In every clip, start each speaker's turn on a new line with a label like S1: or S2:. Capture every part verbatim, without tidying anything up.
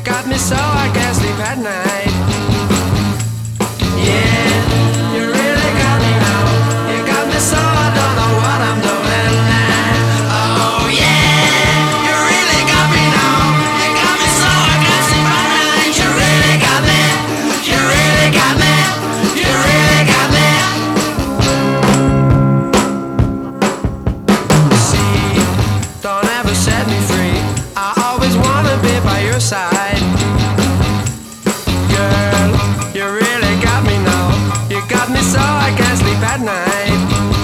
S1: got me so I can't sleep at night. Yeah, you really got me now. You got me so I don't know what I'm doing now. Oh yeah, you really got me now. You got me so I can't sleep at night. You really got me. You really got me. You really got me. See, don't ever set me free. I always wanna be by your side. Girl, you really got me now. You got me so I can't sleep at night.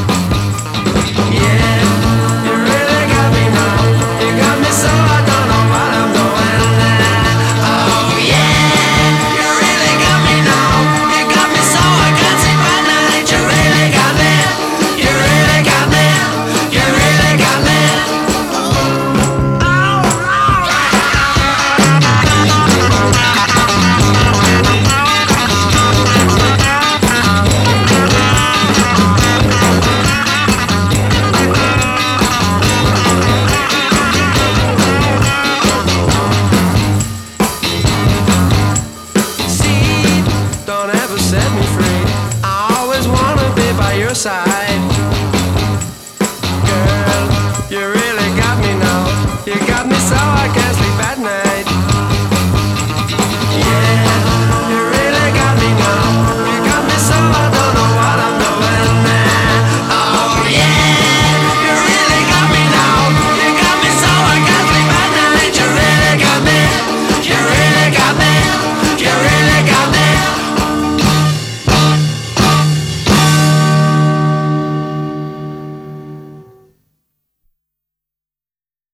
S1: Yeah, you really got me now. You got me so I don't know what I'm doing now. Oh yeah, you really got me now. You got me so I can't sleep at night. You really got me. You really got me. You really got me. Don't ever set me free. I always wanna be by your side. Girl, you really got me now. You got me so I